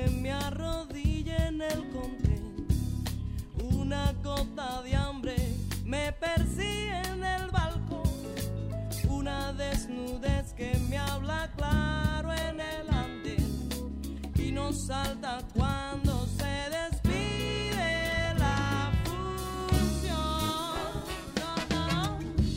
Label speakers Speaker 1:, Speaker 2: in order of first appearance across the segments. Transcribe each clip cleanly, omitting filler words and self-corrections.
Speaker 1: que me arrodille en el contén. Una gota de hambre me persigue en el balcón. Una desnudez que me habla claro en el andén y no salta cuando se despide la función. No, no.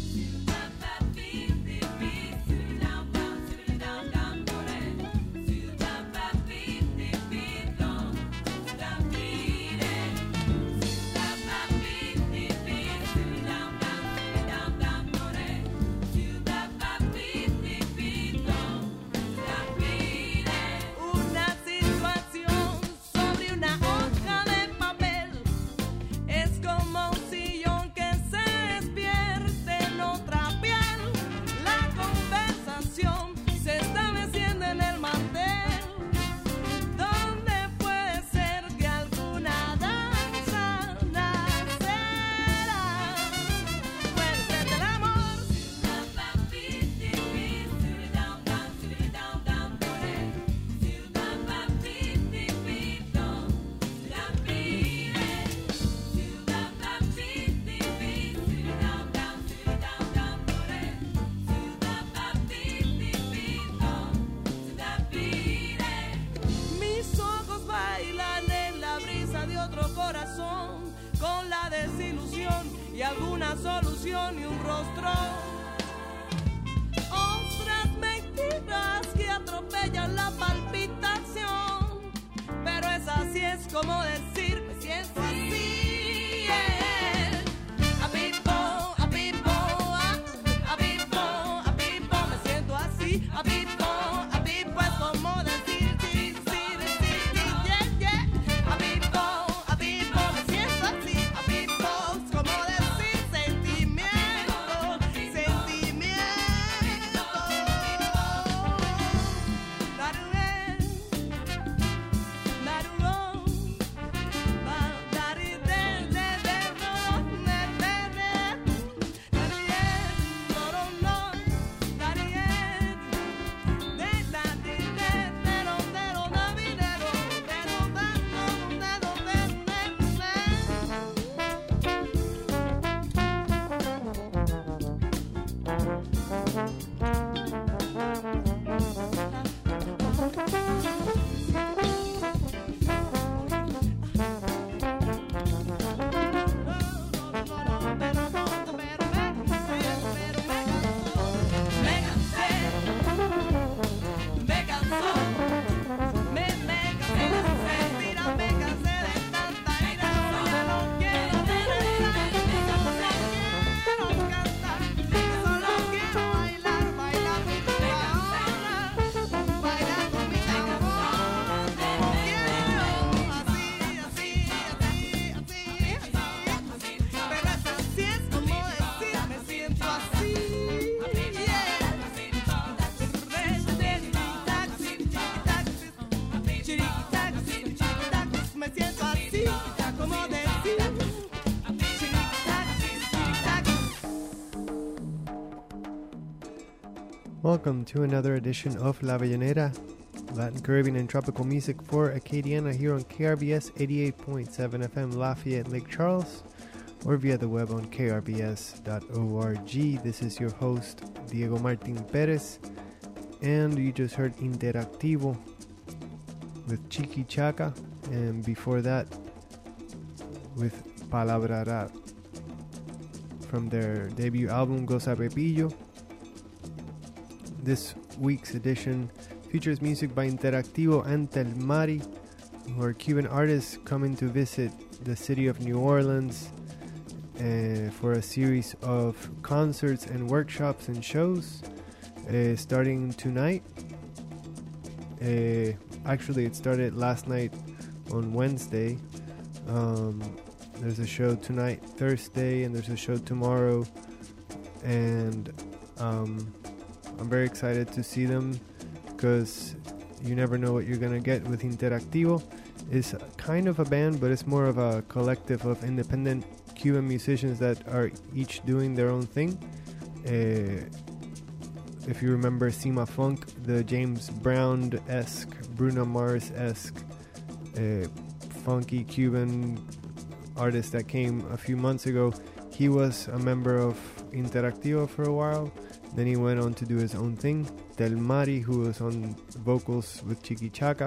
Speaker 1: Con la desilusión y alguna solución y un rostro. Otras mentiras que atropellan la palpitación. Pero es así, es como decir, me siento así. Yeah. A pipo, a pipo, a pipo, a pipo, me siento así. A pipo, es como decir, sí, sí, decir, yeah, yeah. A pipo.
Speaker 2: Welcome to another edition of La Vallenera, Latin, Caribbean, and tropical music for Acadiana here on KRBS 88.7 FM Lafayette, Lake Charles, or via the web on krbs.org. This is your host, Diego Martin Perez, and you just heard Interactivo with Chiqui Chaca, and before that with Palabra Rap from their debut album Goza Pepillo. This week's edition features music by Interactivo and Telmari, who are Cuban artists coming to visit the city of New Orleans for a series of concerts and workshops and shows starting tonight. Actually, it started last night on Wednesday. There's a show tonight, Thursday, and there's a show tomorrow. And I'm very excited to see them because you never know what you're going to get with Interactivo. It's kind of a band, but it's more of a collective of independent Cuban musicians that are each doing their own thing. If you remember Cima Funk, the James Brown-esque, Bruno Mars-esque funky Cuban artist that came a few months ago. He was a member of Interactivo for a while. Then he went on to do his own thing. Del Mari, who was on vocals with Chiqui Chaca,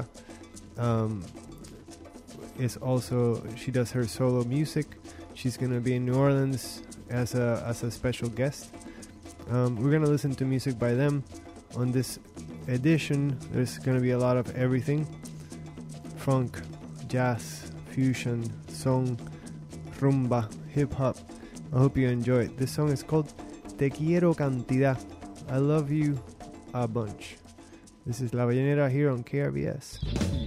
Speaker 2: she does her solo music. She's gonna be in New Orleans as a special guest. We're gonna listen to music by them on this edition. There's gonna be a lot of everything: funk, jazz, fusion, song, rumba, hip hop. I hope you enjoy it. This song is called Te Quiero Cantidad. I love you a bunch. This is La Ballenera here on KRBS.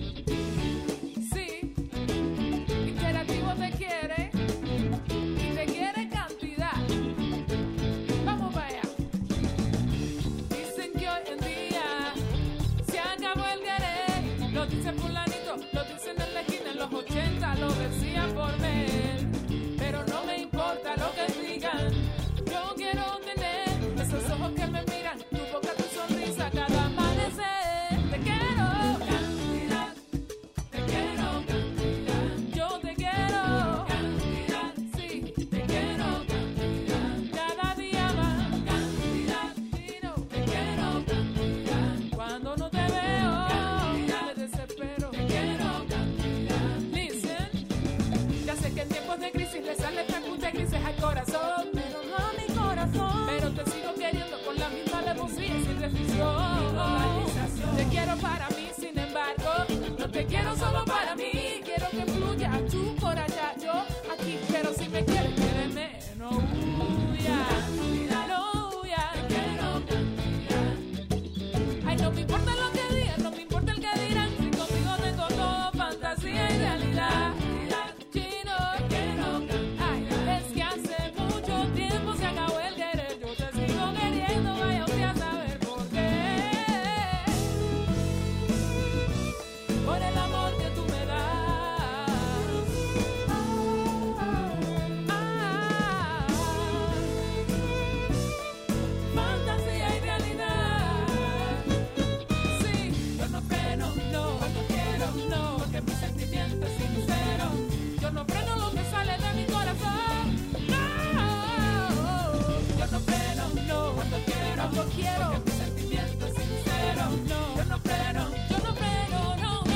Speaker 3: Sí, Interactivo te quiere y te quiere cantidad. Vamos para allá. Dicen que hoy en día se acabó el querer. Lo dice fulanito, lo dicen en la esquina. En los 80 lo decían por ver. Pero no me importa lo que digan. Yo quiero tener esos ojos que me miran, tu boca, tu sonrisa cada amanecer. Te quiero cantidad, te quiero cantidad. Yo te quiero cantidad, sí, te quiero cantidad. Cada día más cantidad, Tino, te quiero cantidad. Cuando no te veo, cantidad, me desespero. Te quiero cantidad. Listen, ya sé que en tiempos de crisis le sale pregunta grises al corazón. Pero te sigo queriendo con la misma alevosía y sin restricción. Te quiero para mí, sin embargo, no te quiero solo para mí. Quiero que fluya tú por allá, yo aquí. Pero si me quieres, quiéreme, no huya, no huya. Te quiero cantidad. Ay, no me importa lo que digan, no me importa el que dirán. Si contigo tengo todo, fantasía y realidad. Chino, te quiero cantidad. Ay, es que hace mucho tiempo se acabó el querer. Yo te sigo queriendo, vaya usted a saber por qué. Por el amor que tú me das. Fantasía y realidad. Sí, yo no freno, no, cuando quiero, no, porque mi sentimiento es sincero. Yo no freno lo que sale de mi corazón. No, yo no freno, no, cuando quiero, porque mi sentimiento es sincero. No, yo no freno, no, no, no.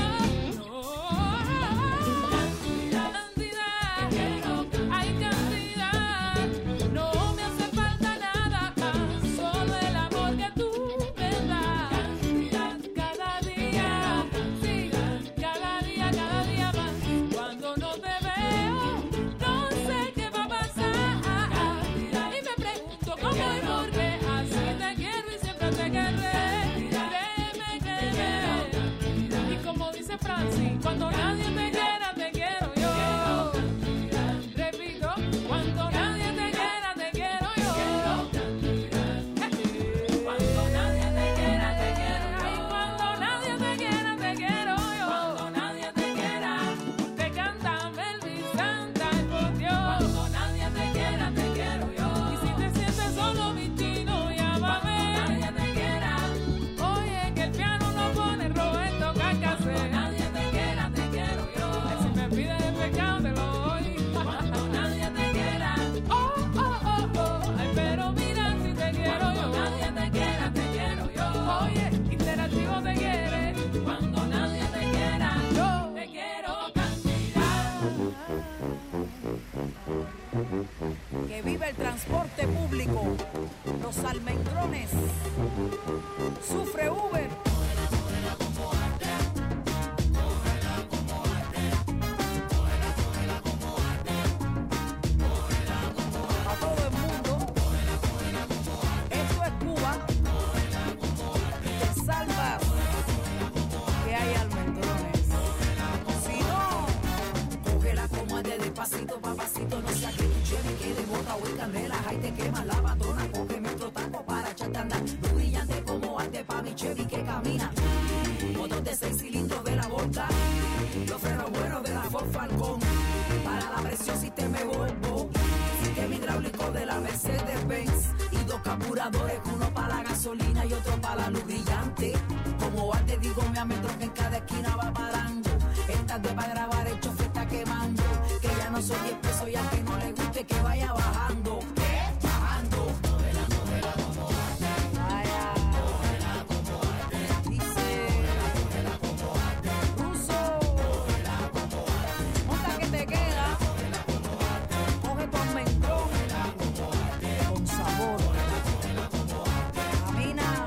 Speaker 3: Cantidad, quiero, hay cantidad. No me hace falta nada, solo el amor que tú me das. Cantidad, cada día, sí, cada día más. Cuando no te veo, no sé qué va a pasar. Y me pregunto cómo y por qué. Así te quiero y siempre te querré. Créeme. Y como dice Francis, cuando nadie te quiera, te quiero yo. Repito, cuando nadie te quiera, te quiero yo. Cuando nadie te quiera, te quiero yo. Y cuando nadie te quiera, te quiero yo. Cuando nadie te quiera, te canta Melvin Santa, por Dios. Cuando nadie te quiera, te quiero yo. Y si te sientes solo, mi chino, llámame. Cuando nadie te quiera, oye, que el piano lo pone Roberto Carcasé. Cuando nadie te quiera, te quiero yo. Y si me pides el pecado, te lo doy. Cuando nadie te quiera, oh. Ay, pero mira si te quiero yo. Cuando nadie te quiera, te quiero yo. Oye, Interactivo te quiere. Cuando nadie te quiera, yo te quiero cantidad.
Speaker 4: Que vive el transporte público, los almendrones, sufre Uber. A todo el mundo, esto es Cuba, y te salvas que hay almendrones. Si no, cógela como de despacito, papacito, no sea que tu Chevy quede bota o en candela. Ahí te quema la patrona, cógeme otro taco para echarte a andar. Tú brillante como arte pa' mi Chevy que camina. Motor de 6 cilindros de la Volta, los frenos buenos de la Ford Falcon. Para la presión sistema Volvo, sistema hidráulico de la Mercedes-Benz. Y 2 carburadores, uno para la gasolina y otro para la luz brillante. Como arte digo, me ametro que en cada esquina va parando. Estas de pa' grabar el chofer está quemando. Que ya no soy 10 pesos y al que no le guste que vaya bajando. ¿Qué? Bajando. Vaya. Dice Ruso, monta que te queda. Coge tu almendrón con sabor. Camina.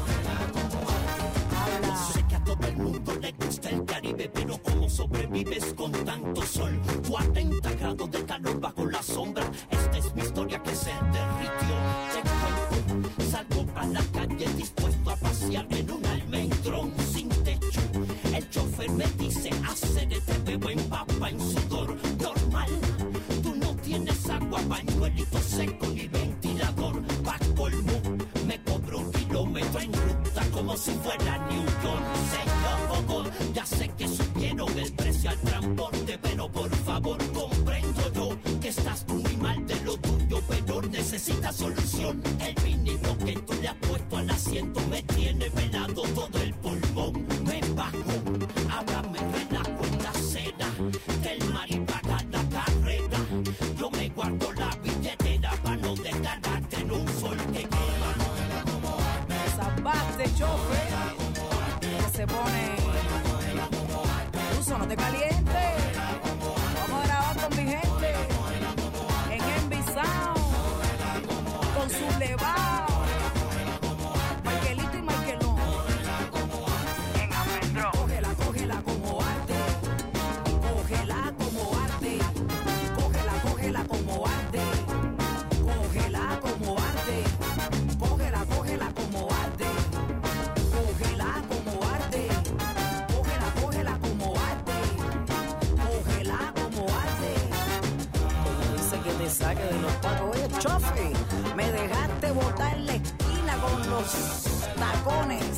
Speaker 4: Habla.
Speaker 5: Sé que a todo el mundo le gusta el Caribe, pero ¿cómo sobrevives con tanto sol? 40 grados de calor bajo la sombra. Esta es mi historia que se derritió. Te cuento, salgo para la calle dispuesto a pasear en un almendrón sin techo. El chofer me dice, acérate, bebo empapa en sudor. Normal, tú no tienes agua, pañuelito seco ni ventilador. Pa' colmo, me cobro un kilómetro en ruta como si fuera New York. Señor, ya sé que subieron el precio al transporte, pero por favor comprendo yo que estás muy mal de lo tuyo, pero necesitas solución. El vinilo que tú le has puesto al asiento me tiene velado todo el pulmón. Me bajo, ahora me relajo en la acera, que el mari paga la carrera. Yo me guardo la billetera para no descargarte en un sol que quema.
Speaker 4: Zapaste, chofer, que se pone. Ruso, no te calientes. Vamos a grabar con mi gente en Envisao con su levado. Marquelito y Marquelón en Almendrón. Cógela, cógela como arte. Cógela como arte. Cógela, cógela como arte. Cógela como arte. Cógela, cógela como arte. Cógela como arte. Cógela, cógela como arte. Cógela como arte. Como dice que te saque de los tacos. Oye, chofe, me dejaste botar en la esquina con los tacones.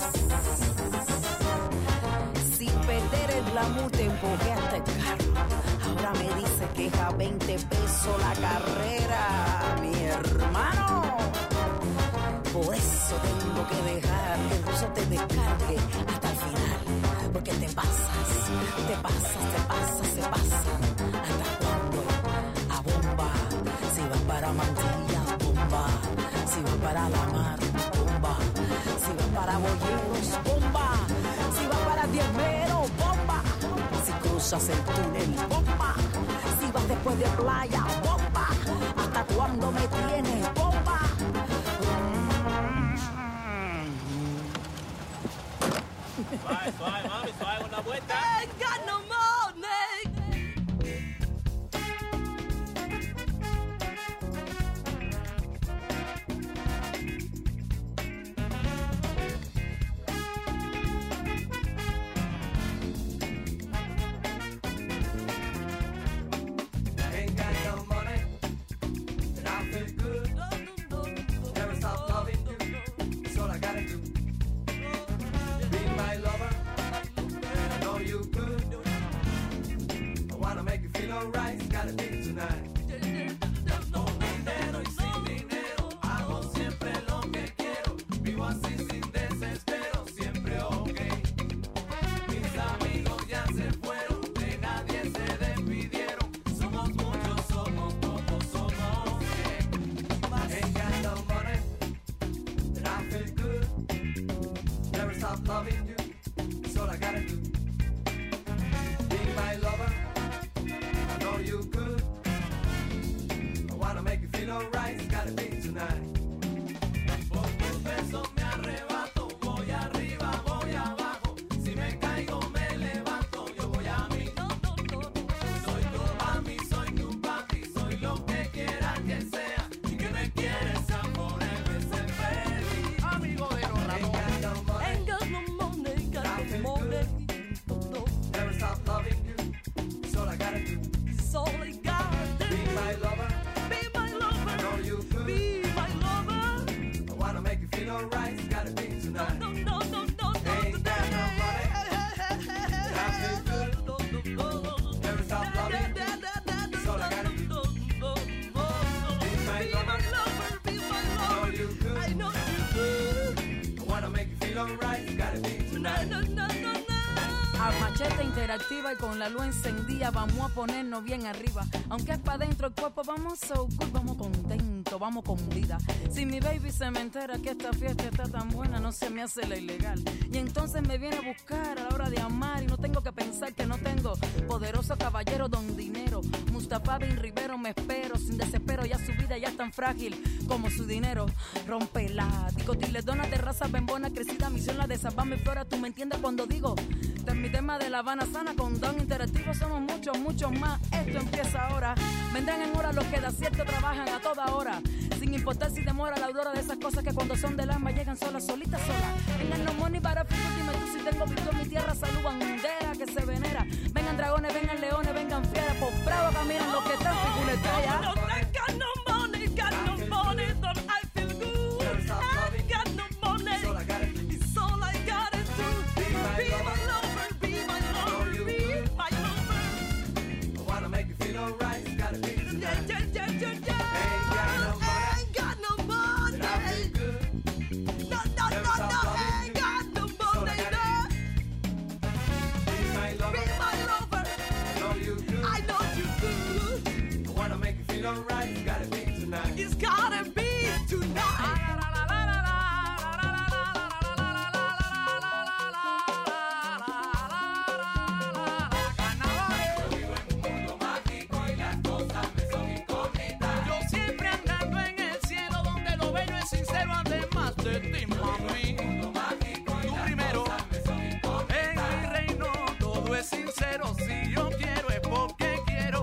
Speaker 4: Sin perder el glamour te empujé hasta el carro. Ahora me dice que es a 20 pesos la carrera, mi hermano. Por eso tengo que dejar que el ruso te descargue hasta el final. Porque te pasas, te pasas, te pasas, te pasas. ¿Hasta cuándo? A bomba. Si vas para Mantilla, bomba. Si vas para la mar, bomba. Si vas para Boyeros, bomba. Si vas para Diezmero, bomba. Si cruzas el túnel, bomba. Si vas después de playa, bomba. ¿Hasta cuándo me tienes, bomba?
Speaker 6: Suave, suave, mami, suave con la vuelta.
Speaker 1: Ain't got no money.
Speaker 7: Ain't got no money, but I feel good. Never stop loving you. That's all I gotta do. Be my lover. I know you could. I wanna make you feel alright. Gotta be tonight. Con dinero y sin dinero, hago siempre lo que quiero. Vivo así sin desespero, siempre ok. Mis amigos ya se fueron, de nadie se despidieron. Somos muchos, somos pocos, somos 100. Ain't got no money, but I feel good. Never stop loving you, that's all I gotta do. Be my lover, I know you could. I wanna make you feel alright, it's gotta be tonight. Por tus besos me arrebato, voy arriba, voy abajo. Si me caigo me levanto, yo voy a mí. Soy tu mami, soy tu papi, soy lo que quieras que sea. Y que me quieres a forever ser feliz. Amigo de los
Speaker 1: Ain't got no money, got no money.
Speaker 7: Never stop loving you, that's all I gotta do.
Speaker 1: It's all I got.
Speaker 7: Be my lover,
Speaker 1: Be my lover.
Speaker 7: I know you could.
Speaker 1: Be my lover.
Speaker 7: I wanna make you feel alright, it's gotta be tonight.
Speaker 1: No, no, no, no, no.
Speaker 7: Ain't got no money, but I feel good. Never stop loving you, that's all I gotta do. Be my lover,
Speaker 1: Be my
Speaker 7: I know
Speaker 1: lover.
Speaker 7: you could.
Speaker 1: I know you could.
Speaker 7: I wanna make you feel alright, it's gotta be
Speaker 1: No,
Speaker 7: tonight.
Speaker 1: no, no, no, no.
Speaker 4: A machete interactiva y con la luz encendida vamos a ponernos bien arriba. Aunque es pa' dentro el cuerpo, vamos so good, vamos contento, vamos con vida. Si mi baby se me entera que esta fiesta está tan buena, no se me hace la ilegal. Y entonces me viene a buscar a la hora de amar y no tengo que pensar que no tengo poderoso caballero don dinero. Mustafa Bin Rivero me espero sin desespero, ya su vida ya es tan frágil como su dinero. Rompela, dicotiledona de raza bembona, crecida misión la de salvarme flora. Tú me entiendes cuando digo, este es mi tema de La Habana sana, con don interactivo somos muchos, muchos más. Esto empieza ahora, vendrán en hora los que de acierto trabajan a toda hora, sin importar si demora la aurora de esas cosas que cuando son del alma llegan solas, solitas, solas. Vengan los money para fútbol, dime tú si tengo virtud en mi tierra, salud bandera que se venera. Vengan dragones, vengan leones, vengan fieras, por bravo caminan los que están figuretas ya.
Speaker 1: No tengo no money, got no money, don't I feel good? I got no money, it's all I gotta do. Be my lover, be my lover, be my lover.
Speaker 7: I wanna make you feel alright, it's gotta be tonight.
Speaker 1: Yeah.
Speaker 7: Ain't got no money,
Speaker 1: Ain't got no money.
Speaker 7: but I feel good.
Speaker 1: No, ain't got no money, no.
Speaker 7: Be my lover,
Speaker 1: Be my lover,
Speaker 7: I know you do.
Speaker 1: I know you do.
Speaker 7: I wanna make you feel alright, it's gotta be tonight.
Speaker 1: It's gotta be tonight.
Speaker 6: Yo siempre andando en el cielo donde lo bello es sincero, además de ti, mami. Tú primero, en mi reino todo es sincero. Si yo quiero es porque quiero.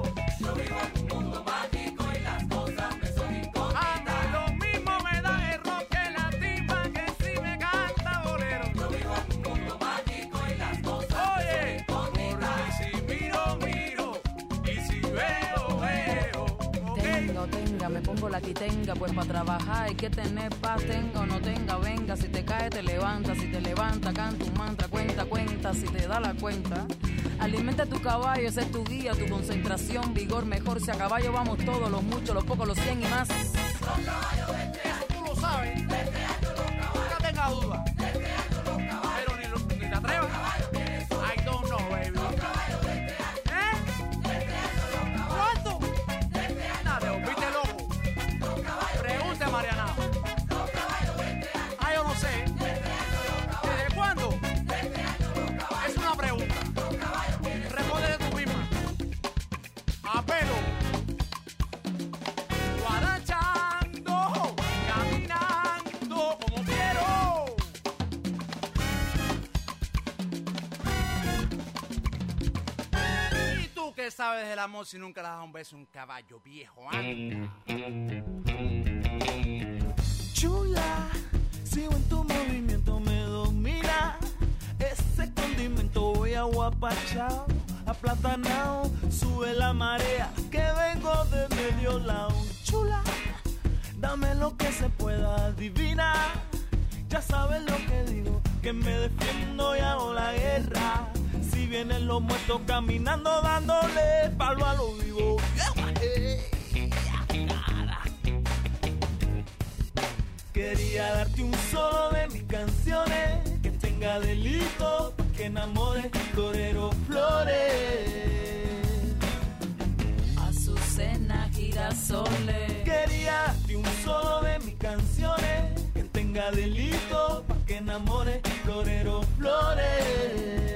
Speaker 6: A mí lo mismo me da el rock que la timba que si me canta bolero. Oye, porque si miro y si veo, ok.
Speaker 4: Tenga, me pongo la quitenga, pues para trabajar hay que tener paz, tenga o no tenga, venga, si te cae te levanta, si te levanta canta un mantra, cuenta, si te da la cuenta. Alimenta tu caballo, ese es tu guía, tu concentración, vigor, mejor, si a caballo vamos todos, los muchos, los pocos, los 100 y más.
Speaker 6: Eso tú lo sabes. No tenga duda. Pero ni te atrevas. I don't know, baby. ¿Cuánto? Nada, viste loco. Pregunte a Mariana. Ah, yo no sé. ¿Desde cuándo? Es una pregunta. Responde tú misma. Apelo. Guarachando, caminando como quiero. ¿Y tú qué sabes del amor si nunca le has dado un beso a un caballo viejo?
Speaker 8: Chula, sigo en tu movimiento, me domina. Ese condimento voy aguapachao, aplatanao, sube la marea, que vengo de medio lado. Chula, dame lo que se pueda, divina. Ya sabes lo que digo, que me defiendo y hago la guerra. Si vienen los muertos caminando, dándole palo a lo vivo. Quería darte un solo de mis canciones, que tenga delito, pa' que enamore torero flores.
Speaker 4: Azucena, girasoles.
Speaker 8: Quería darte un solo de mis canciones, que tenga delito, pa' que enamore torero flores.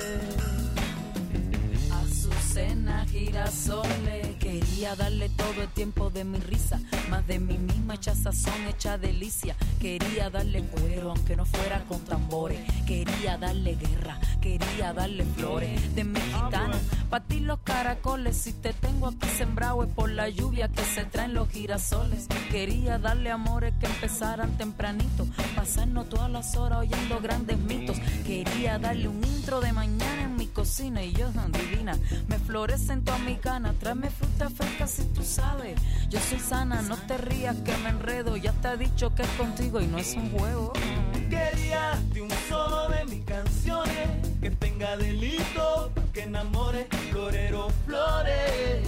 Speaker 4: Azucena, girasoles. Quería darle todo el tiempo de mi risa, más de mí misma hecha sazón, hecha delicia. Quería darle cuero aunque no fuera con tambores. Quería darle guerra, quería darle flores de mi gitana. Pa' ti los caracoles, si te tengo aquí sembrado es por la lluvia que se traen los girasoles. Quería darle amores que empezaran tempranito, pasarnos todas las horas oyendo grandes mitos. Quería darle un intro de mañana en mi cocina y yo, divina, me florecen todas mis ganas. Tráeme fruta fresca si tú sabes, yo soy sana, no te rías que me enredo. Ya te he dicho que es contigo y no es un juego.
Speaker 8: Quería darte un solo de mis canciones, que tenga delito, pa' que enamore torero flores.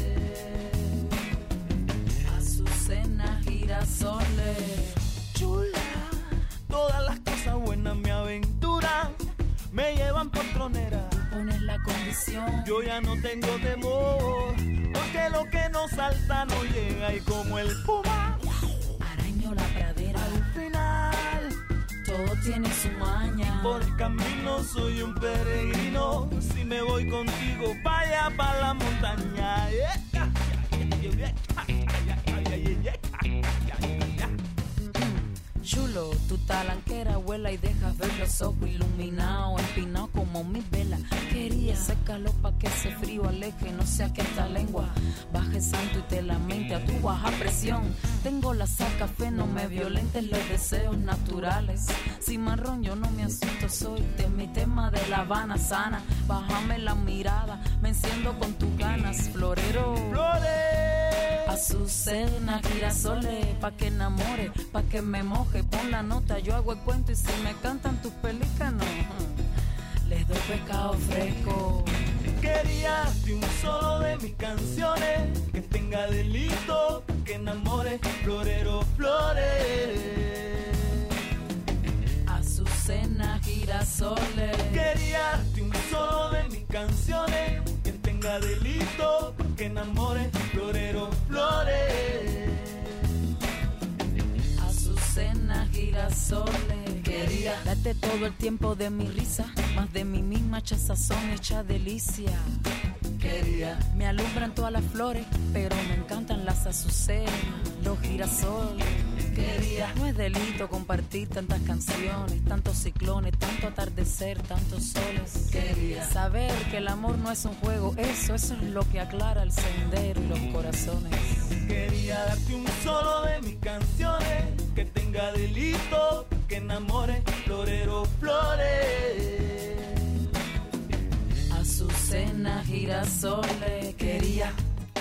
Speaker 4: Azucena, girasoles.
Speaker 8: Chula, todas las cosas buenas me aventuran, me llevan por tronera.
Speaker 4: Pones la la condición.
Speaker 8: Yo ya no tengo temor, porque lo que no salta no llega. Y como el puma
Speaker 4: Araño la pradera,
Speaker 8: al final,
Speaker 4: todo tiene su maña.
Speaker 8: por el camino soy un peregrino. Si me voy contigo, vaya pa' la montaña.
Speaker 4: Chulo, tu talanquera vuela y dejas ver los ojos iluminados, empinados como mi vela. Quería secarlo pa' que ese frío aleje, no sea que esta lengua baje santo y te lamente a tu baja presión. Tengo la saca fe, no me violentes los deseos naturales. Si marrón yo no me asusto, soy de mi tema de La Habana sana. Bájame la mirada, me enciendo con tus ganas, florero. Azucena, girasoles, pa' que enamore, pa' que me moje, pon la nota, yo hago el cuento y si me cantan tus pelícanos, les doy pescado fresco.
Speaker 8: Quería de un solo de mis canciones, que tenga delito, que enamore, florero, flores.
Speaker 4: Azucena, girasoles.
Speaker 8: Quería de un solo de mis canciones, que tenga delito, que enamore, florero, flores.
Speaker 4: Azucena, girasoles. Quería darte todo el tiempo de mi risa, más de mi misma chazazón hecha delicia. Quería, me alumbran todas las flores, pero me encantan las azucenas, los girasoles. Quería, no es delito compartir tantas canciones, tantos ciclones, tanto atardecer, tantos soles. Quería saber que el amor no es un juego, eso es lo que aclara el sendero y los corazones.
Speaker 8: Quería darte un solo de mis canciones, que tenga delito, que enamore, florero, flores.
Speaker 4: Azucena, girasoles, quería.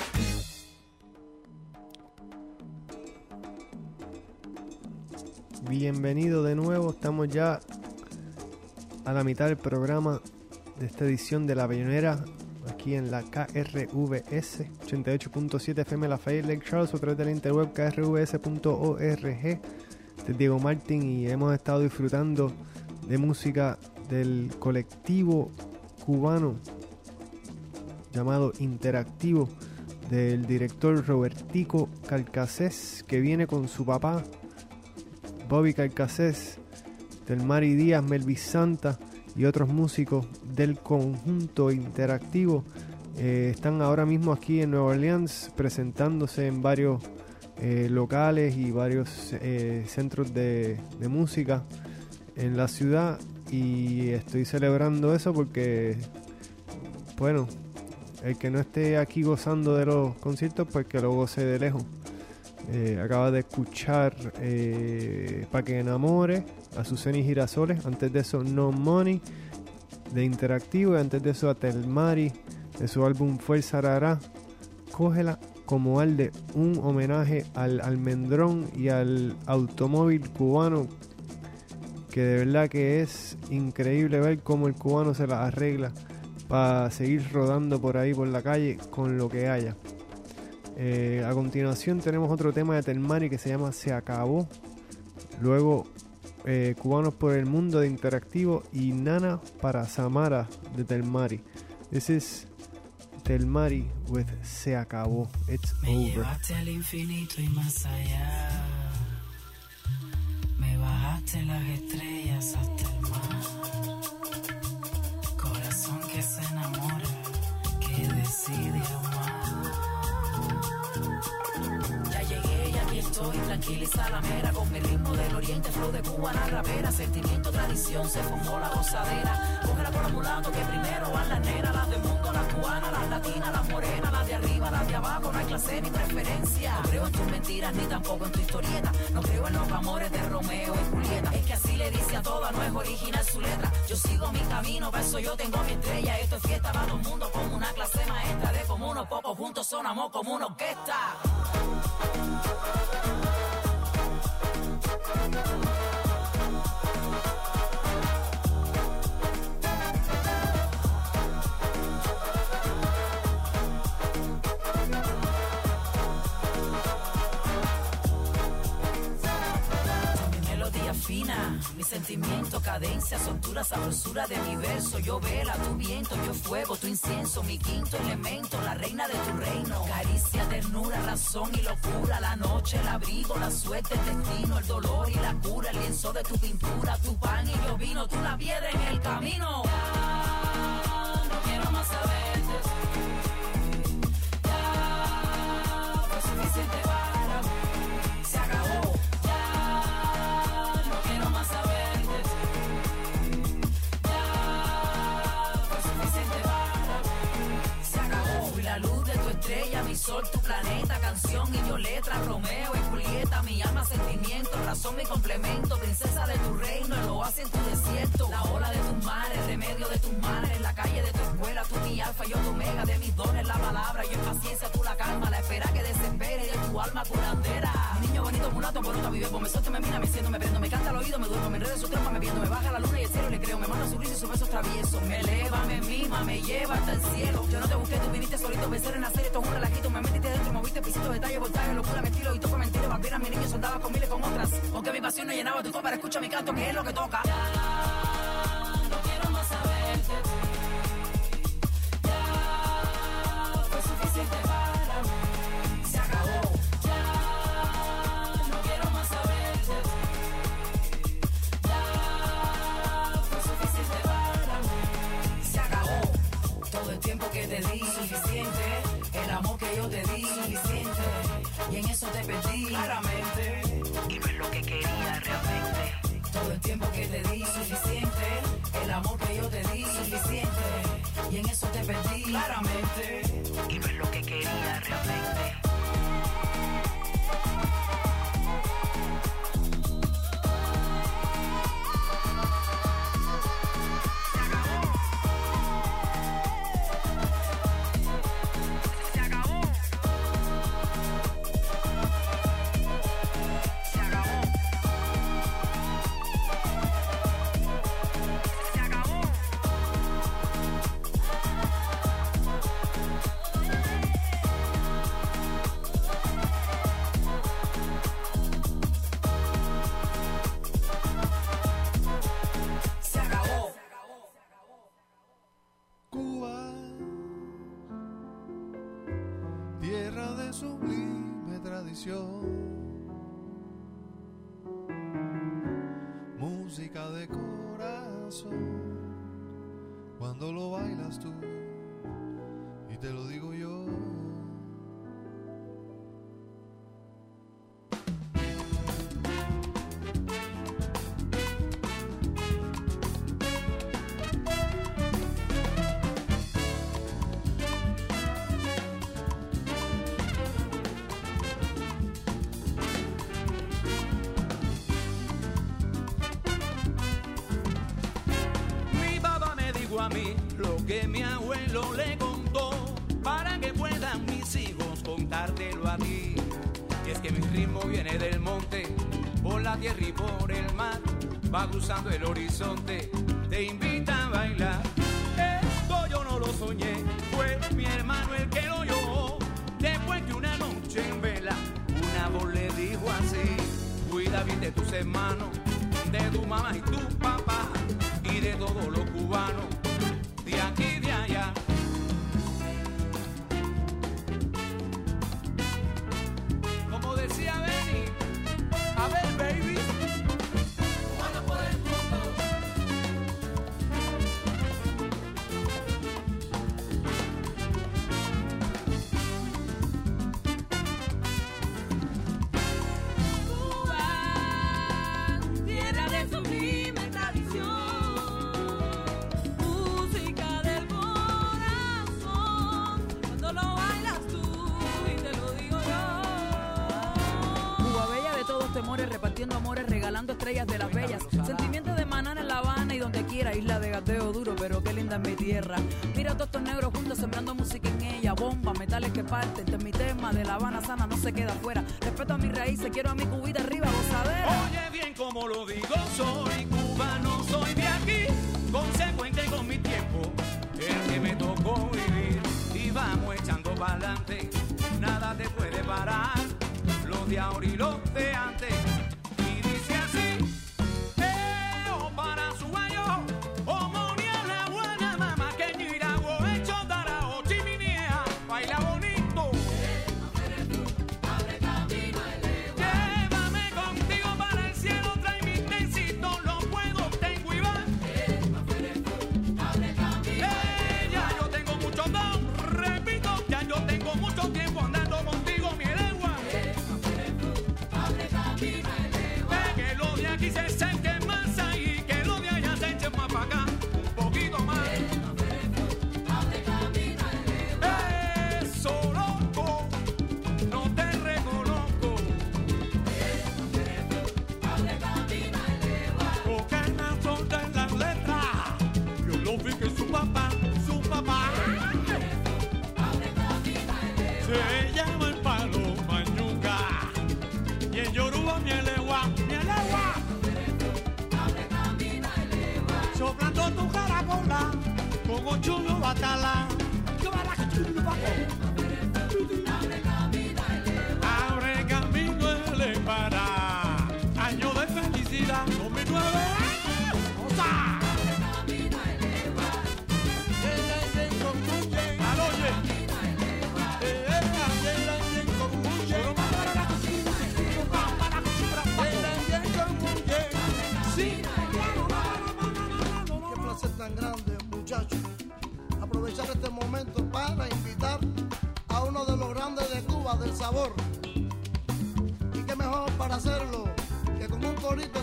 Speaker 2: Bienvenido de nuevo, estamos ya a la mitad del programa de esta edición de La Bayonera, aquí en la KRVS 88.7 FM Lafayette Lake Charles, a través de la interweb krvs.org. Este es Diego Martín y hemos estado disfrutando de música del colectivo cubano llamado Interactivo, del director Robertico Calcasés, que viene con su papá Bobby Calcasés, del Mari Díaz, Melvis Santa y otros músicos del conjunto Interactivo. Están ahora mismo aquí en Nueva Orleans presentándose en varios locales y varios centros de música en la ciudad, y estoy celebrando eso porque, bueno, el que no esté aquí gozando de los conciertos, pues que lo goce de lejos. Acaba de escuchar Pa' que enamore, Azucena y Girasoles. Antes de eso No Money de Interactivo, y antes de eso a Telmari de su álbum Fuerza Rará. Cógela como alde, un homenaje al almendrón y al automóvil cubano, que de verdad que es increíble ver cómo el cubano se la arregla para seguir rodando por ahí por la calle con lo que haya. A continuación tenemos otro tema de Telmari que se llama Se Acabó. Luego Cubanos por el Mundo de Interactivo y Nana para Samara de Telmari. This is Telmari with Se Acabó. It's
Speaker 4: Me
Speaker 2: over.
Speaker 4: llevaste al infinito y más allá. Me bajaste las estrellas hasta el mar. Corazón que se enamora, que decide amar. Ya llegué y aquí estoy, tranquila y salamera, con mi ritmo del oriente, flow de cubana rapera, sentimiento, tradición, se formó la gozadera. Cógela por los mulatos que primero van las nenas, las del mundo, las cubanas, las latinas, las morenas, las de arriba, las de abajo, no hay clase ni preferencia. No creo en tus mentiras ni tampoco en tu historieta, no creo en los amores de Romeo y Julieta. Es que así le dice a toda, no es original su letra. Yo sigo mi camino, para eso yo tengo mi estrella. Esto es fiesta para todo el mundo, como una clase maestra de como unos pocos juntos sonamos como una orquesta. Mi sentimiento, cadencia, soltura, sabrosura de mi verso. Yo vela, tu viento, yo fuego, tu incienso, mi quinto elemento, la reina de tu reino. Caricia, ternura, razón y locura, la noche, el abrigo, la suerte, el destino, el dolor y la cura, el lienzo de tu pintura, tu pan y yo vino, tú la piedra en el camino. Ya no quiero más saber de ti. Ya fue suficiente para mí. Se acabó. Ya no quiero más saber de ti. Ya fue suficiente para mí. Se acabó. Fui la luz de tu estrella, mi sol, tu planeta, canción y yo letra, Romeo y Julieta, mi alma, sentimiento, razón, mi complemento, princesa de tu reino, el oasis en tu desierto, la ola de tus mares, remedio de tus males, la calle de tu escuela, tú mi alfa, yo tu omega, de mis dones la palabra, yo en paciencia, tú la calma, la espera que desespere de tu alma curandera. Mi niño bonito, mulato, bonito, vive, me suelto, me mira, me siento, me prendo, me canta al oído, me duermo, me enredo en su trampa, me viendo, me baja la luna y el cielo le creo, me manda su risa y sus besos traviesos, me eleva, me mima, me lleva hasta el cielo. Yo no te busqué, tú viniste solito, vencer en hacer esto, jura la quito, me metiste dentro y moviste pisitos, detalles, voltaje, locura, me estilo y toco mentira, vampira, mi niño soldaba con miles con otras, aunque mi pasión no llenaba tu copa, escucha mi canto, que es lo que toca. Ya no quiero más saber de ti. Ya fue suficiente para mí. Se acabó. Ya no quiero más saber de ti. Ya fue suficiente para mí. Se acabó. Todo el tiempo que te di, suficiente. El amor que yo te di, suficiente. Y en eso te perdí, claramente. Y no es lo que quería realmente. Todo el tiempo que te di, suficiente. El amor que yo te di, suficiente. Y en eso te perdí, claramente. Y no es lo que quería realmente.
Speaker 9: Música de corazón, cuando lo bailas tú, y te lo digo yo.
Speaker 6: A mí lo que mi abuelo le contó, para que puedan mis hijos contártelo a ti. Y es que mi ritmo viene del monte, por la tierra y por el mar, va cruzando el horizonte, te invita a bailar. Esto yo no lo soñé, fue mi hermano el que lo oyó, después que una noche en vela una voz le dijo así: cuida bien de tus hermanos, de tu mamá y tu papá, y de todos los cubanos, de aquí y de allá. Como decía Benny, a ver, baby, anda por el mundo.
Speaker 1: Cuba, tierra de sublime tradición.
Speaker 4: Temores, repartiendo amores, regalando estrellas de las bellas. Sentimientos de manana en La Habana y donde quiera. Isla de gateo duro, pero qué linda es mi tierra. Mira todos estos negros juntos sembrando música en ella. Bomba, metales que parten. Este es mi tema de La Habana sana, no se queda afuera. Respeto a mis raíces, quiero a mi cubita arriba, gozadera.
Speaker 6: Oye bien como lo digo, soy cubano, soy de aquí, consecuente con mi tiempo, el que me tocó vivir. Y vamos echando pa'lante, nada te puede parar, los de ahora y los de antes. Y dice así: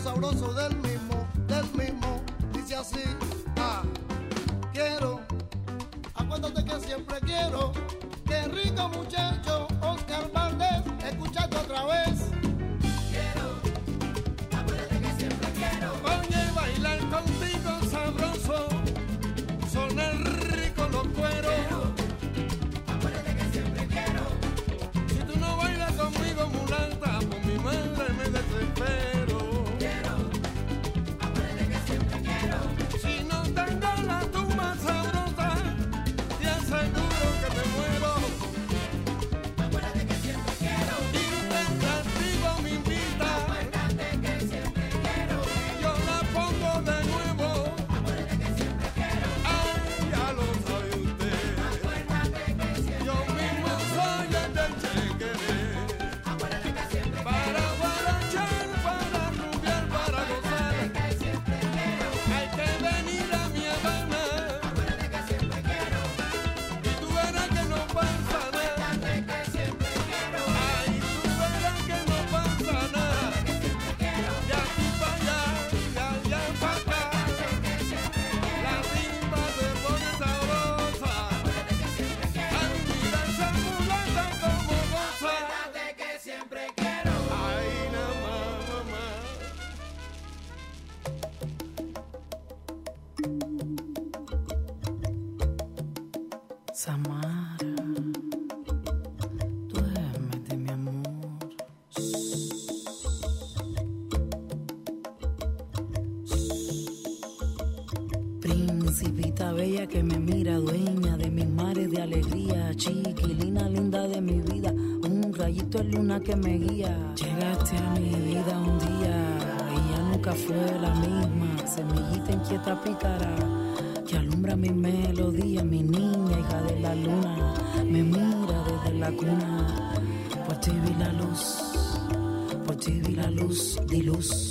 Speaker 10: sabroso del mismo, dice así, quiero, acuérdate que siempre quiero, qué rico muchacho, Oscar Valdés, escúchate otra vez.
Speaker 7: Quiero, acuérdate que siempre quiero.
Speaker 10: Oye, bailar contigo sabroso, sonar rico los cueros.
Speaker 7: Acuérdate que siempre quiero.
Speaker 10: Si tú no bailas conmigo, mulata, por mi madre me desespero.
Speaker 7: Quiero, acuérdate que siempre quiero.
Speaker 10: Si no tengo la tumba sabrosa, te aseguro que me muero.
Speaker 7: Acuérdate que siempre quiero.
Speaker 10: Y un castigo me invita.
Speaker 7: Acuérdate que siempre quiero.
Speaker 10: Yo la pongo de nuevo.
Speaker 7: Acuérdate que siempre quiero.
Speaker 10: Ay, ya lo sabe usted.
Speaker 7: Acuérdate que siempre
Speaker 10: Yo mismo soy el del chequere.
Speaker 7: Acuérdate que siempre
Speaker 10: Para guarachar, para rubiar, para gozar.
Speaker 7: que siempre quiero.
Speaker 10: Hay que venir a mi Habana.
Speaker 7: Acuérdate que siempre quiero.
Speaker 10: Y tú verás que no pasa nada.
Speaker 7: Acuérdate que siempre quiero.
Speaker 10: Ay, tú verás que no pasa nada. De aquí para allá, de allá para acá. La timba se pone sabrosa. Ay, mira esa mulata como goza.
Speaker 7: Acuérdate que siempre quiero.
Speaker 10: Ay, nada más, mamá.
Speaker 4: Samara, duérmete, mi amor. Principita bella que me mira, dueña de mis mares de alegría, chiquilina linda de mi vida, un rayito de luna que me guía. Llegaste a mi vida un día y ya nunca fue la misma, semillita inquieta pícara que alumbra mi melodía, mi niña, hija de la luna, me mira desde la cuna. Por ti vi la luz, por ti vi la luz, di luz.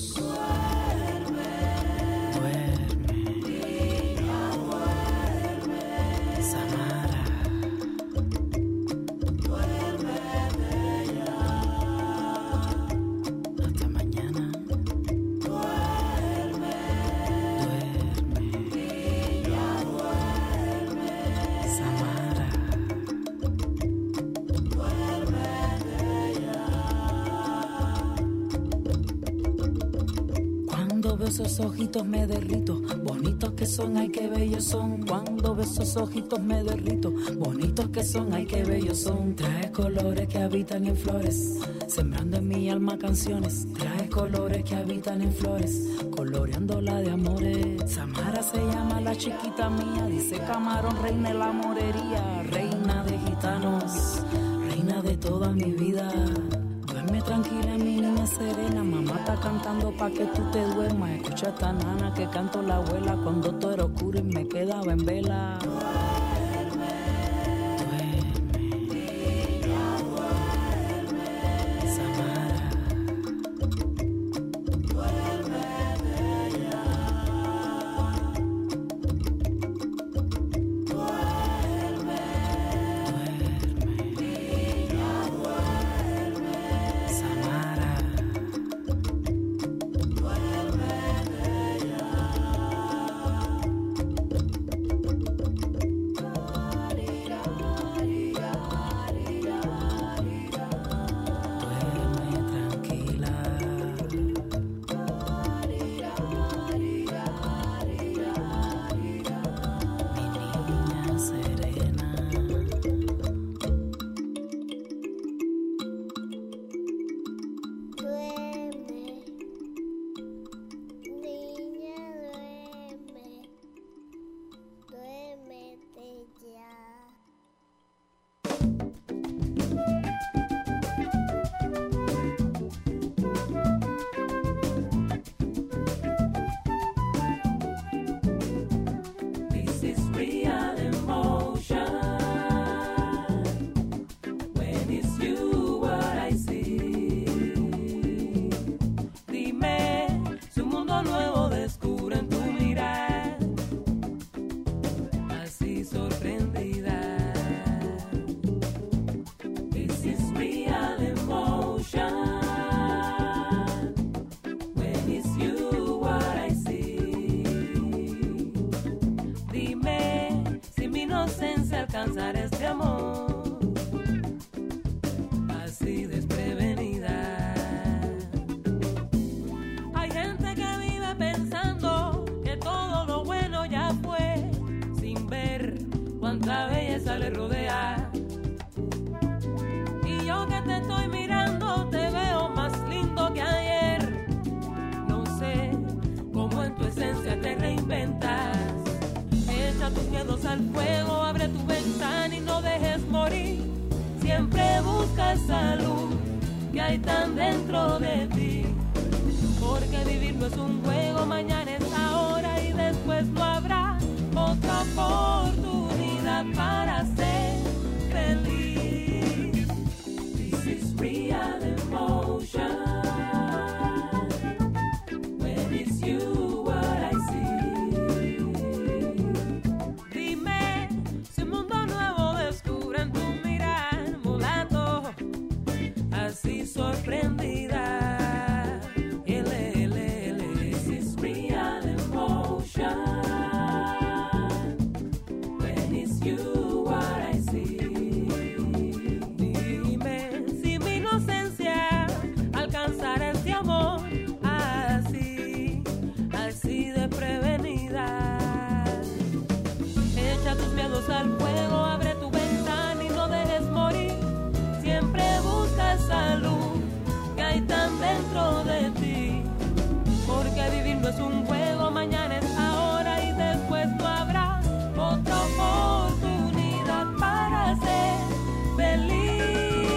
Speaker 4: Samara, hasta mañana. Duerme, Samara. Cuando veo esos ojitos me derrito, bonitos que son, ay qué bellos son. Cuando veo esos ojitos me derrito, bonitos que son, ay qué bellos son. Trae colores que habitan en flores, sembrando en mi alma canciones. Trae colores que habitan en flores, coloreándola de amores. Samara se llama la chiquita mía, dice Camarón, reina de la morería, reina de gitanos, reina de toda mi vida. Duerme tranquila, mi niña serena, mamá está cantando pa' que tú te duermas. Escucha esta nana que canto la abuela cuando todo era oscuro y me quedaba en vela. Samara. Samara.
Speaker 1: así desprevenida. Hay gente que vive pensando que todo lo bueno ya fue, sin ver cuánta belleza le rodea. Y yo que te estoy mirando te veo más lindo que ayer. No sé cómo en tu esencia te reinventas. Echa tus miedos al fuego, abre tu ventana y no dejes morir. Siempre busca esa luz que hay tan dentro de ti. Porque vivir no es un juego, mañana es ahora y después no habrá otra oportunidad para ser feliz. This is real emotion. When it's you what I see. Dime si un mundo nuevo descubre en tu mirar, mulato, así sorprendida. This is real emotion. When it's you what I see. Dime si mi inocencia alcanzará ese amor así, así de prevenida. Echa tus miedos al fuego, abre tu ventana y no dejes morir. Siempre busca esa luz que hay tan dentro de ti. Porque vivir no es un juego, mañana es ahora y después no habrá otra oportunidad para ser feliz.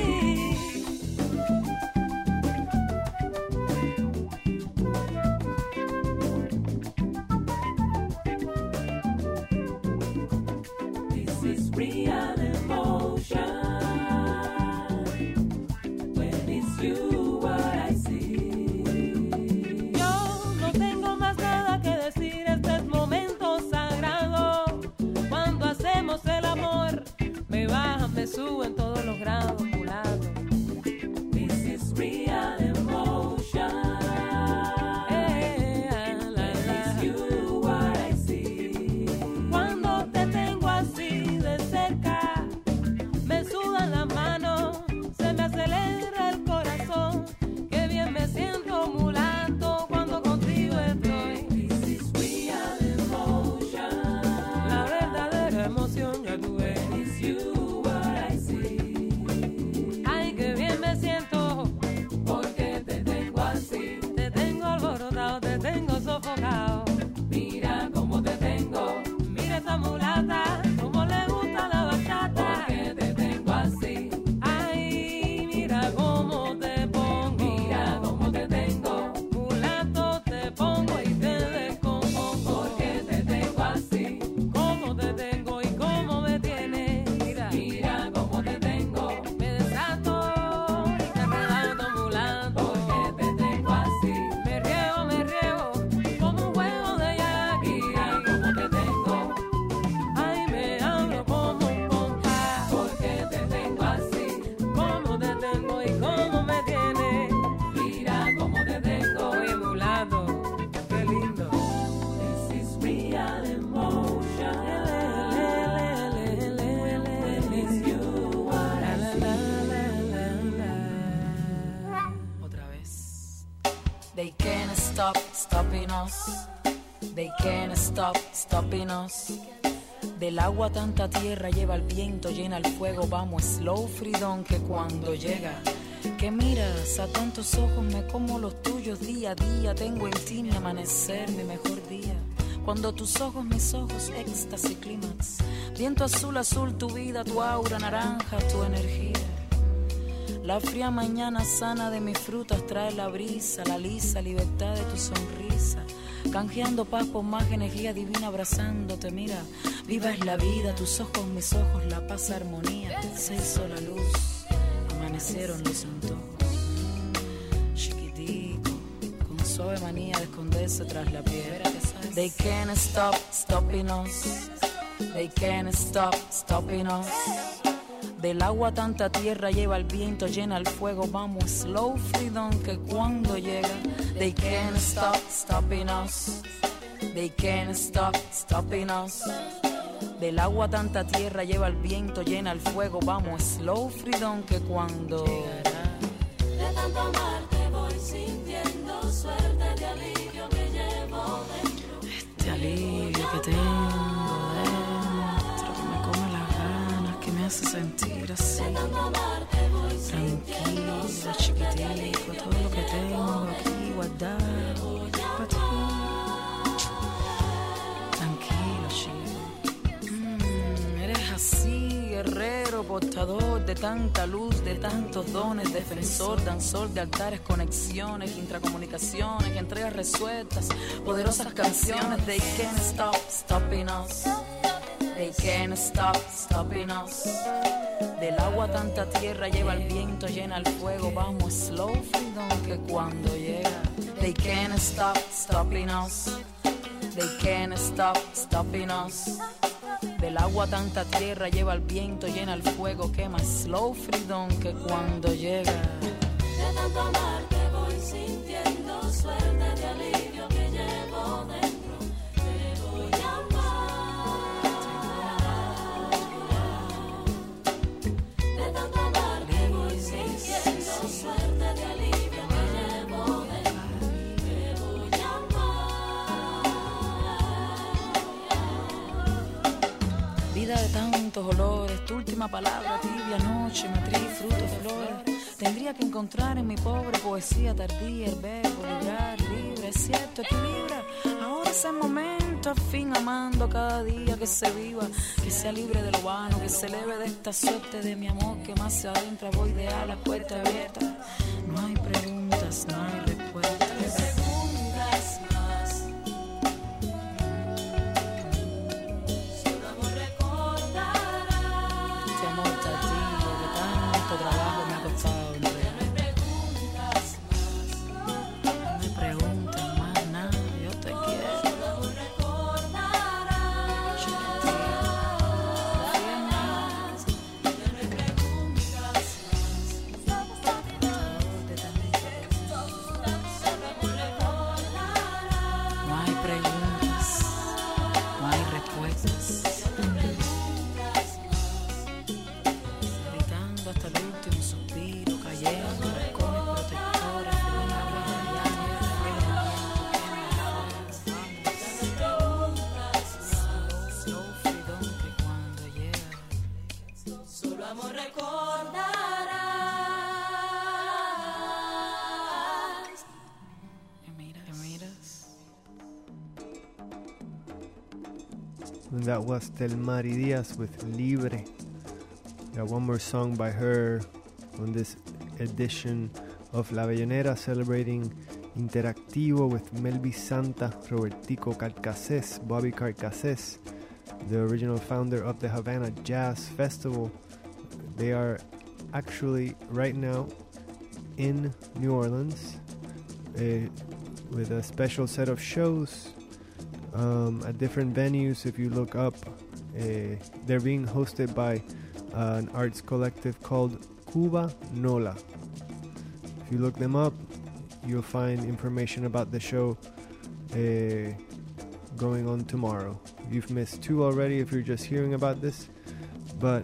Speaker 1: This is real emotion. When it's you what I see. Yo no tengo más nada que decir, este es momento sagrado. Cuando hacemos el amor, me bajan, me suben todos los grados, mulato. This is real emotion. When it's you what I see. Cuando te tengo así de cerca, me sudan las manos, se me acelera el corazón. Qué bien me siento, mulato, cuando contigo estoy. This is real emotion. La verdadera emoción ya tuve. It's you what I see. Ay, qué bien me siento, porque te tengo así. Te tengo alborotado, te tengo sofocado. Mira cómo te tengo. Mira esa mulata, cómo le gusta la bachata. Porque te tengo así. Ay, mira cómo te pongo. Mira cómo te tengo. Mulato te pongo y te descompongo. Porque te tengo así. Cómo te tengo y cómo me tienes. Mira cómo te tengo. Me desato y te arrebato, mulato. Porque te tengo así. Me riego como un juego de yaqui. Mira cómo te tengo. Ay, me abro como un compás. Porque te tengo así. Cómo te tengo y cómo me tienes. Mira cómo te tengo. Oye, mulato, qué lindo. This is real emotion. When it's you what I see.
Speaker 4: Otra vez. They can't stop stopping us. They can't stop stopping us. Del agua tanta tierra lleva el viento, llena el fuego, vamos slow freedom que cuando llega. Que miras a tantos ojos, me como los tuyos día a día. Tengo en ti mi amanecer, mi mejor día. Cuando tus ojos, mis ojos, éxtasis, clímax. Viento azul, azul, tu vida, tu aura, naranja, tu energía. La fría mañana sana de mis frutas trae la brisa, la lisa libertad de tu sonrisa. Canjeando paz por más energía divina, abrazándote, mira. Viva es la vida, tus ojos, mis ojos, la paz, armonía. Se hizo la luz, amanecieron los antojos. Chiquitico, con suave manía de esconderse tras la piedra. They can't stop stopping us. They can't stop stopping us. Del agua tanta tierra lleva el viento, llena el fuego, vamos slow freedom que cuando llega. They can't stop stopping us. They can't stop stopping us. Del agua tanta tierra lleva el viento, llena el fuego. Vamos, slow freedom que cuando
Speaker 11: de tanto amarte voy sintiendo suerte de alivio que llevo dentro.
Speaker 4: este alivio que tengo dentro, que me come las ganas, que me hace sentir así,
Speaker 11: De tanto amarte voy
Speaker 4: tranquilo,
Speaker 11: sintiendo suerte de alivio
Speaker 4: chiquitico, todo lo que tengo aquí guardado para ti. Tranquilo, chico. Eres así, guerrero, portador de tanta luz, de tantos dones, defensor, danzor de altares, conexiones, intracomunicaciones, entregas resueltas, poderosas canciones. They can't stop stopping us. They can't stop stopping us. Del agua tanta tierra lleva el viento, llena el fuego. Vamos, slow freedom que cuando llega. They can't stop stopping us. They can't stop stopping us. Del agua tanta tierra lleva el viento, llena el fuego, quema slow freedom que cuando llega.
Speaker 11: De tanto amarte voy sintiendo suerte de alivio que llevo dentro. Te voy a amar. De tanto amarte voy sintiendo suerte de alivio que llevo dentro. Te voy a amar.
Speaker 4: Vida de tantos olores, tu última palabra, tibia noche, matriz, frutos, flores. Tendría que encontrar en mi pobre poesía tardía el verbo librar, libre, es cierto, equilibra. Ahora es el momento, al fin amando cada día que se viva, que sea libre de lo vano, que se eleve de esta suerte de mi amor que más se adentra. Voy de a la puerta abierta, no hay preguntas, no hay respuestas.
Speaker 11: Preguntas más. Solo amor recordará.
Speaker 4: Este amor tardío de tanto trabajo me ha costado.
Speaker 11: Ya no hay preguntas más.
Speaker 4: No me pregunten más nada, yo te quiero.
Speaker 11: Solo amor recordará.
Speaker 4: Yo te quiero.
Speaker 11: Más. Ya no hay preguntas más. Solo amor recordará.
Speaker 4: No hay preguntas, no hay respuestas. Gritando hasta el último suspiro, cayendo balcones protectores, slow freedom que cuando llega.
Speaker 11: Solo amor recordarás.
Speaker 4: Me miras.
Speaker 2: And that was Telmari Diaz with Libre. Got one more song by her on this edition of La Bellonera, celebrating Interactivo with Melby Santa, Robertico Carcassés, Bobby Carcassés, the original founder of the Havana Jazz Festival. They are actually right now in New Orleans with a special set of shows at different venues. If you look up, they're being hosted by an arts collective called Cuba Nola. If you look them up, you'll find information about the show going on tomorrow. You've missed two already if you're just hearing about this, but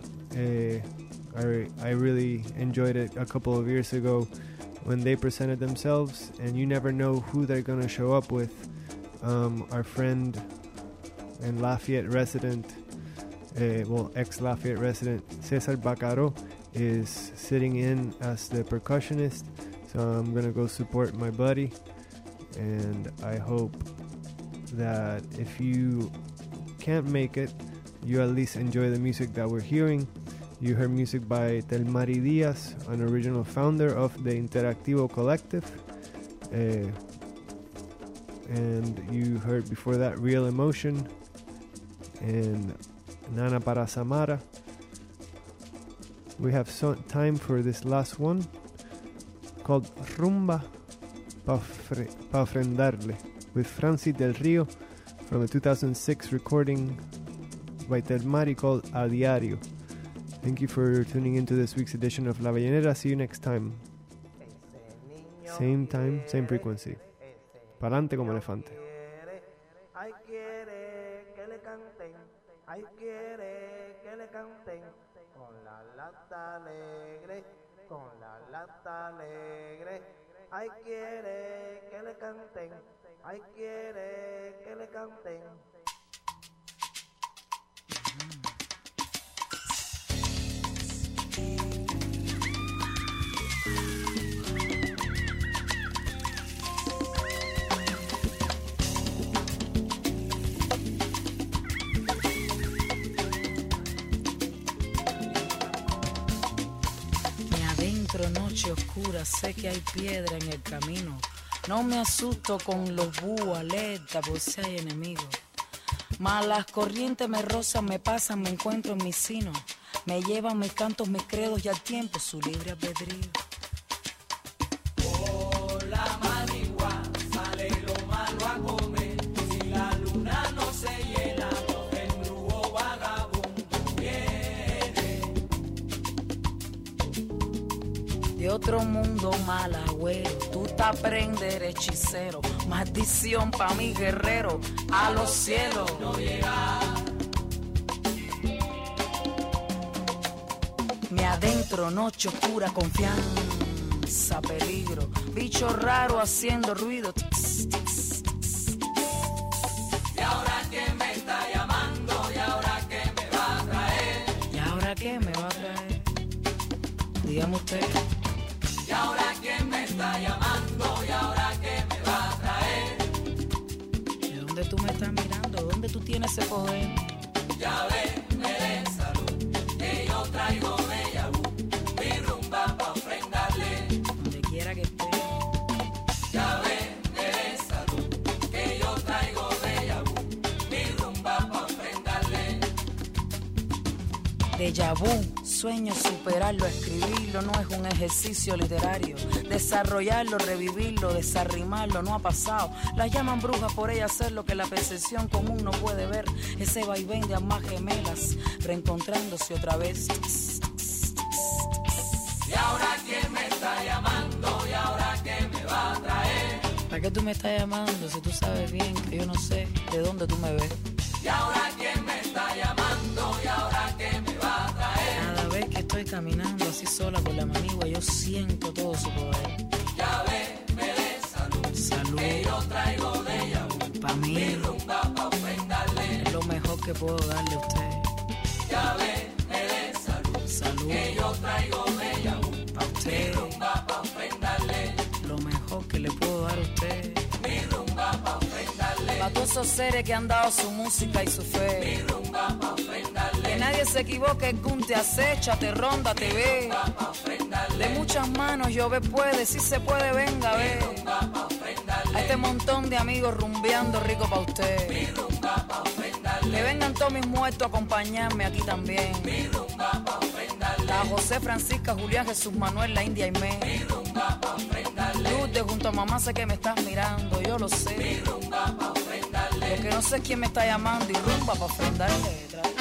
Speaker 2: I really enjoyed it a couple of years ago when they presented themselves, and you never know who they're gonna show up with. Our friend and Lafayette resident, ex-Lafayette resident, Cesar Bacaro, is sitting in as the percussionist, so I'm gonna go support my buddy, and I hope that if you can't make it, you at least enjoy the music that we're hearing. You heard music by Telmari Diaz, an original founder of the Interactivo Collective, and you heard before that Real Emotion and Nana para Samara. We have time for this last one called Rumba Pa Ofrendarle with Francis del Rio from a 2006 recording by Telmari called A Diario. Thank you for tuning into this week's edition of La Bellonera. See you next time. Same time, same frequency. Pa'lante como elefante.
Speaker 8: Ay, quiere que le canten
Speaker 12: Ay, quiere que le canten con la lata alegre, con la lata alegre. Ay, quiere que le canten, ay, quiere que le canten.
Speaker 4: Noche oscura, sé que hay piedra en el camino. No me asusto con los búhos, alerta por si hay enemigos. Mas las corrientes me rozan, me pasan, me encuentro en mis sinos. Me llevan mis cantos, mis credos y al tiempo su libre albedrío.
Speaker 6: Por la marihuana sale lo malo a comer. Si la luna no se llena, el brujo vagabundo viene.
Speaker 4: De otro mundo mal agüero, tú te aprendes hechicero. Maldición pa' mi guerrero, a los cielos no llega. Me adentro, noche oscura, confianza, peligro. Bicho raro haciendo ruido.
Speaker 6: Y ahora que me está llamando, y ahora que me va a traer.
Speaker 4: ¿Y ahora qué me va a traer? Dígame usted.
Speaker 6: Y ahora que me está llamando, y ahora que me va a traer.
Speaker 4: ¿De dónde tú me estás mirando? ¿Dónde tú tienes ese poder?
Speaker 6: Ya ves, me den salud, que yo traigo bella vu, mi rumba pa' ofrendarle.
Speaker 4: Donde quiera que esté.
Speaker 6: Ya ves, me den salud, que yo traigo bella vu, mi rumba pa' ofrendarle.
Speaker 4: Déjà vu, sueño superarlo, escribirlo no es un ejercicio literario. Desarrollarlo, revivirlo, desarrimarlo no ha pasado. La llaman bruja por ella hacer lo que la percepción común no puede ver. Ese vaivén de almas gemelas, reencontrándose otra vez.
Speaker 6: Y ahora quién me está llamando, y ahora que me va a traer.
Speaker 4: ¿Para qué tú me estás llamando si tú sabes bien que yo no sé de dónde tú me ves?
Speaker 6: Y ahora quién me está llamando, y ahora que me va a traer.
Speaker 4: Cada vez que estoy caminando así sola por la manigua, yo siento todo su poder.
Speaker 6: Ya ves, me dé salud,
Speaker 4: salud,
Speaker 6: que yo traigo bella vu,
Speaker 4: pa' mí,
Speaker 6: mi rumba pa' ofrendarle.
Speaker 4: Es lo mejor que puedo darle a usted.
Speaker 6: Ya ves, me dé salud,
Speaker 4: salud,
Speaker 6: que yo traigo bella vu,
Speaker 4: pa' usted,
Speaker 6: mi rumba pa' ofrendarle.
Speaker 4: Lo mejor que le puedo dar a usted.
Speaker 6: Mi rumba pa' ofrendarle.
Speaker 4: Pa' todos esos seres que han dado su música y su fe.
Speaker 6: Mi rumba pa' ofrendarle.
Speaker 4: Que nadie se equivoque, el Kun te acecha, te ronda, te ve.
Speaker 6: Pa' ofrendarle.
Speaker 4: De muchas manos llover puede, si se puede, venga a ver.
Speaker 6: Mi rumba pa' ofrendarle.
Speaker 4: A este montón de amigos rumbeando rico pa' usted.
Speaker 6: Mi rumba pa' ofrendarle.
Speaker 4: Que vengan todos mis muertos a acompañarme aquí también.
Speaker 6: Mi rumba pa' ofrendarle.
Speaker 4: A José, Francisca, Julián, Jesús Manuel, la India y me.
Speaker 6: Mi rumba pa' ofrendarle.
Speaker 4: Lourdes junto a mamá, sé que me estás mirando, yo lo sé.
Speaker 6: Mi rumba pa' ofrendarle.
Speaker 4: Lo que no sé es quién me está llamando y rumba pa' ofrendarle.